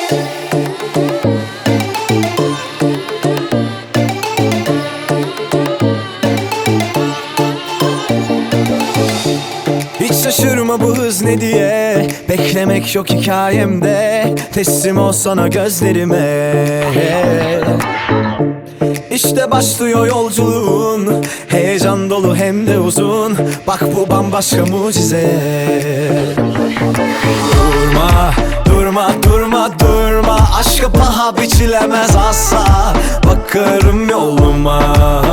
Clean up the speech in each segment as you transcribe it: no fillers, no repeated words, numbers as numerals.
Hiç şaşırma bu hız ne diye, beklemek yok hikayemde. Teslim ol sana gözlerime. İşte başlıyor yolculuğun, heyecan dolu hem de uzun. Bak bu bambaşka mucize. Durma, durma, durma, durma. Aşka paha biçilemez asla. Bakarım yoluma.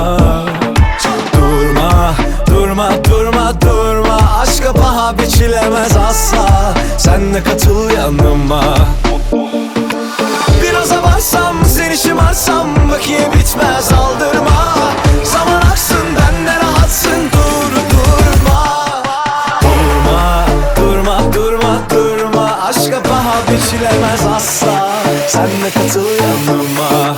Durma, durma, durma, durma. Aşka paha biçilemez asla. Sen de katıl yanıma. Biraz avarsam, seni şımarsam, bakiye bitmez aldırma. Zaman aksın, benden rahatsın, durma. Durma, durma, durma, durma. Aşka paha biçilemez asla. Sen de katıl yanıma.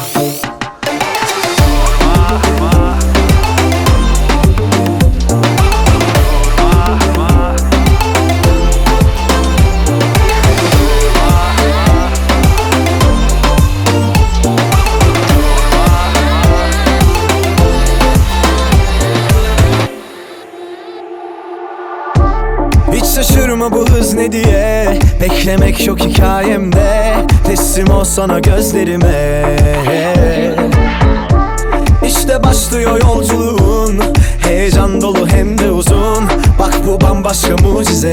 Hiç şaşırma bu hız ne diye, beklemek yok hikayemde. Teslim ol sana gözlerime. İşte başlıyor yolculuğun, heyecan dolu hem de uzun. Bak bu bambaşka mucize.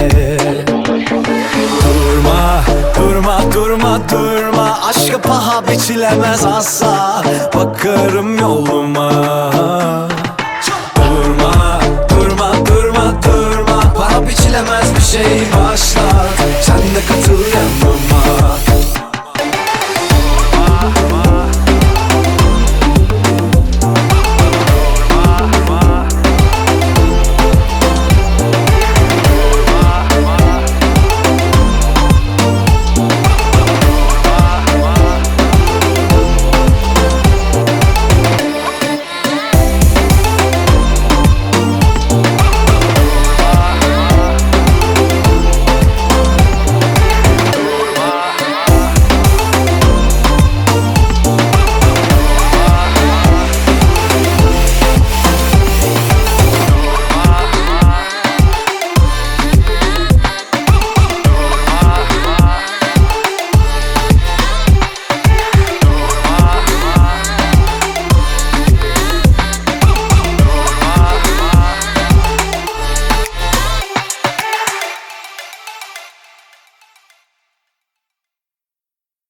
Durma, durma, durma, durma. Aşka paha biçilemez asla. Bakarım yoluma. Durma, durma, durma, durma. Paha biçilemez bir şey başlar. Sen de katıl